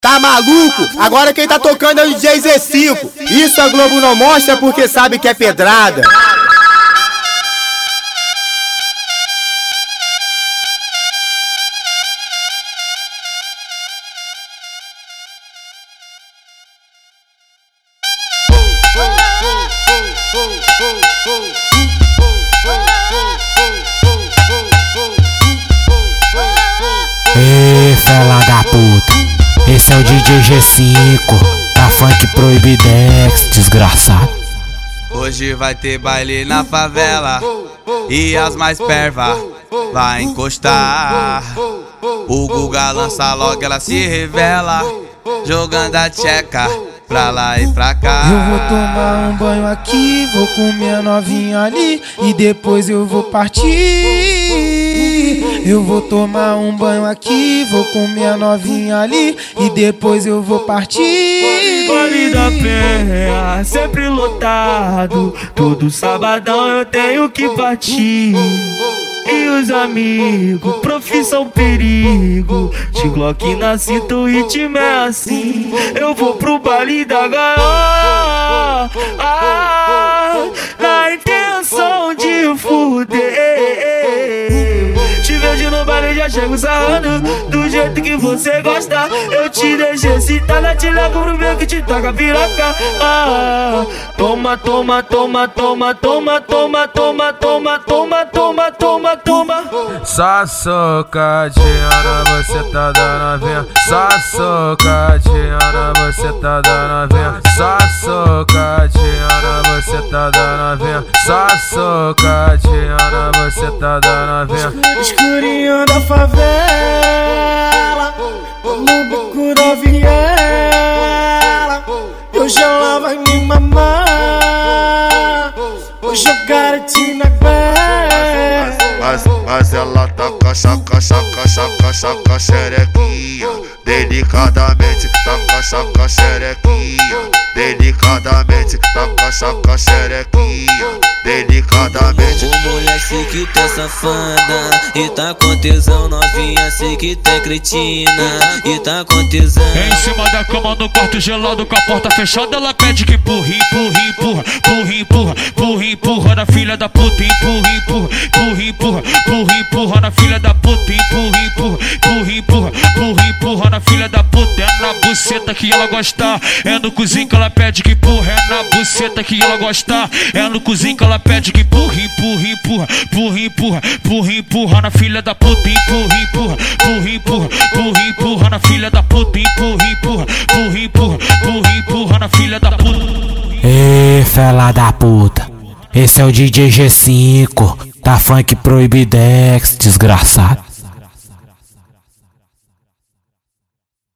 Tá maluco? Agora quem tá tocando é o DJ Z5. Isso a Globo não mostra porque sabe que é pedrada. Ê, fela da puta, esse é o DJ G5, da Funk Proibidex, desgraçado. Hoje vai ter baile na favela e as mais perva vai encostar. O Guga lança logo, ela se revela, jogando a tcheca pra lá e pra cá. Eu vou tomar um banho aqui, vou comer a novinha ali e depois eu vou partir. Eu vou tomar um banho aqui, vou comer a novinha ali e depois eu vou partir. Baile da Penha, sempre lotado, todo sabadão eu tenho que partir. E os amigos, profissão perigo, de Glock na cinta, o ritmo é assim. Eu vou pro baile da gaiola, na intenção de fuder. Te vejo no baile, já chego sarrando do jeito que você gosta. Eu te deixo excitada, te levo pro meu que te toca piroca. Toma, toma, toma, toma, toma, toma, toma, toma, toma, toma, toma, toma. Só socadinha, você tá dando vinha. Só socadinha, você tá dando vinha. Só socadinha, você tá dando vinha. Só socadinha, você tá dando vinha. Escurinho da favela, no bico da viela, hoje ela vai me mamar, hoje eu garanti na guerra. Mas ela taca, chaca, chaca, chaca, chaca, xerequinha. Delicadamente, taca, chaca, xerequinha. Delicadamente, taca, chaca, xerequinha. Delicadamente. O moleque que tá safada e tá com tesão, novinha sei que tá cretina e tá com tesão. Em cima da cama no quarto gelado com a porta fechada, ela pede que empurra, empurra, empurra, empurra, empurra, empurra, empurra na filha da puta, empurra, empurra, empurra, empurra, empurra, empurra na filha da puta, empurra, empurra, empurra, empurra, empurra, empurra na filha da puta. É na buceta que ela gosta, é no cozinho que ela pede que empurra. É na buceta que ela gosta, é no cozinho que ela pede que empurra, empurra, empurra, empurra, empurra, empurra, empurra na filha da puta, empurra, empurra, empurra, empurra, empurra, empurra na filha da puta, empurra, empurra, empurra, empurra, empurra, empurra na filha da puta. Ê, fela da puta, esse é o DJ G5, da Funk Proibidex, desgraçado.